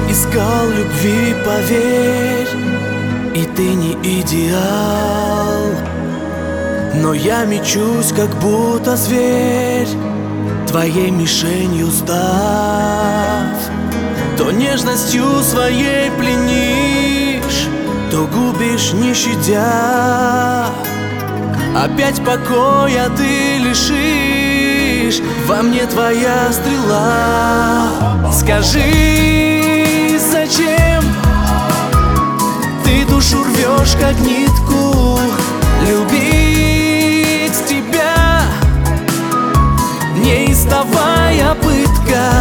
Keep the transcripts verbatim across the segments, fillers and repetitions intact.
искал любви, поверь, и ты не идеал. Но я мечусь, как будто зверь, твоей мишенью став. То нежностью своей пленишь, то губишь не щадя. Опять покоя ты лишишь, во мне твоя стрела. Скажи, зачем ты душу рвешь, как нитку? Любить тебя неистовая пытка.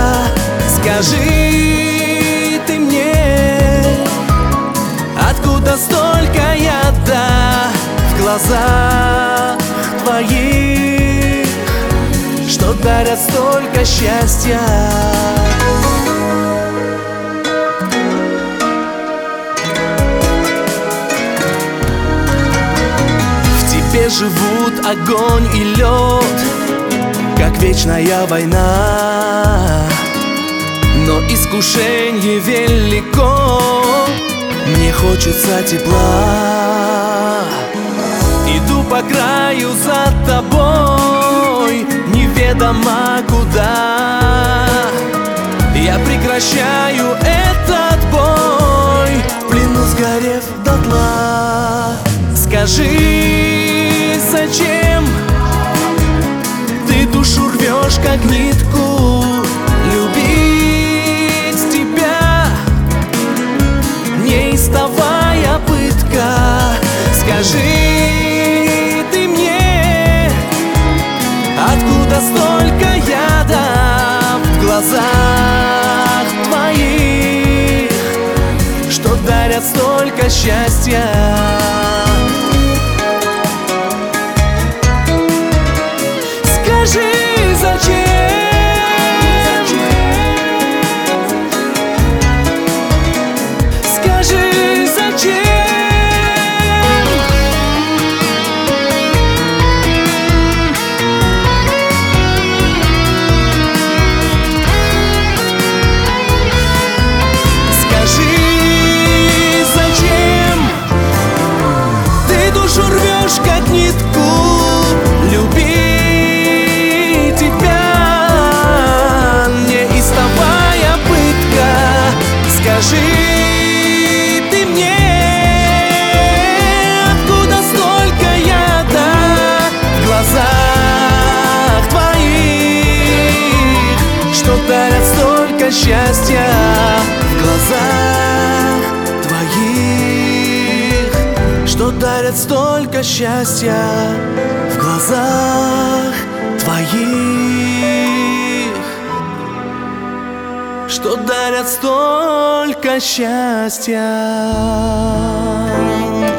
Скажи ты мне, откуда столько яда в глазах твоих, что дарят столько счастья? В тебе живут огонь и лед, как вечная война. Но искушенье велико, мне хочется тепла. Иду по краю за тобой, неведомо куда. Я прекращаю этот бой, в плену сгорев дотла. Скажи, зачем ты душу рвешь, как нитку? Любить тебя неистовая пытка. Скажи ты мне, откуда столько яда в глазах твоих, что дарят столько счастья? Скажи, зачем? Скажи, зачем? Скажи, зачем ты душу рвешь, как нитку? Любить тебя неистовая пытка. Скажи ты мне, откуда столько яда в глазах твоих, что дарят столько счастья? В глазах твоих, что дарят столько счастья? В глазах твоих, что дарят столько счастья.